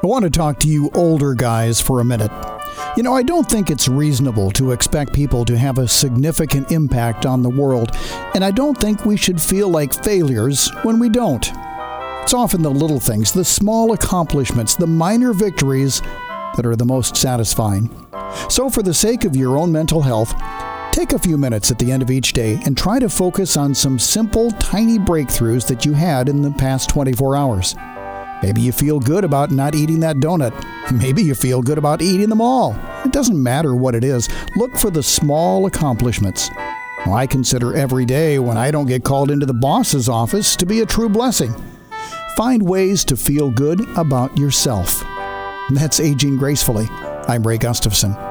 I want to talk to you older guys for a minute. You know, I don't think it's reasonable to expect people to have a significant impact on the world, and I don't think we should feel like failures when we don't. It's often the little things, the small accomplishments, the minor victories that are the most satisfying. So for the sake of your own mental health, take a few minutes at the end of each day and try to focus on some simple, tiny breakthroughs that you had in the past 24 hours. Maybe you feel good about not eating that donut. Maybe you feel good about eating them all. It doesn't matter what it is. Look for the small accomplishments. Well, I consider every day when I don't get called into the boss's office to be a true blessing. Find ways to feel good about yourself. That's Aging Gracefully. I'm Ray Gustafson.